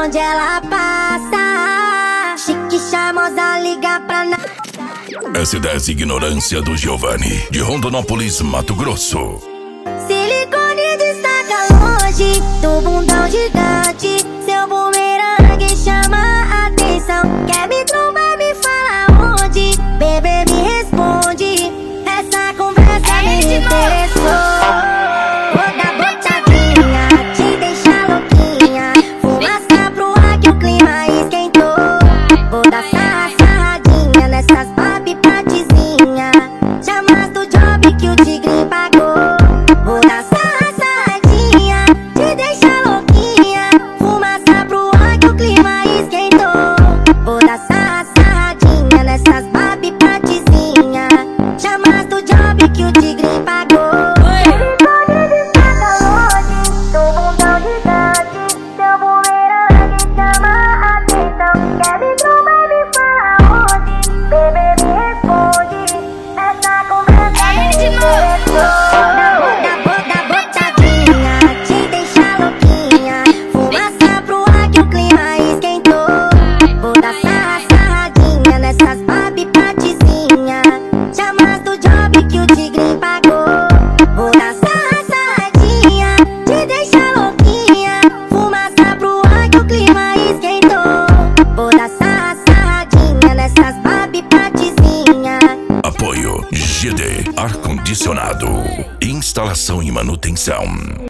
onde ela passa. Chique, charmosa, liga pra nada. S10 Ignorância do Giovanni, de Rondonópolis, Mato Grosso. Silicone destaca longe do bundão gigante. Seu bumerangue chama a atenção. Quer me trombar, me fala onde. Bebê, me responde. Essa conversa me interessou. Vou dar botadinha, te deixar louquinha. Fumaça pro ar que o clima esquentou. Vou dar sarradinha nessas papi pratezinha. Chamas do job que o tigre pagou. Vou dar sarradinha, te deixar louquinha. Fumaça pro ar que o clima esquentou. Vou dar sarradinha nessas papi pratezinha. Chamas do job que o tigre pagou. Apoio GD Ar-Condicionado. Instalação e manutenção.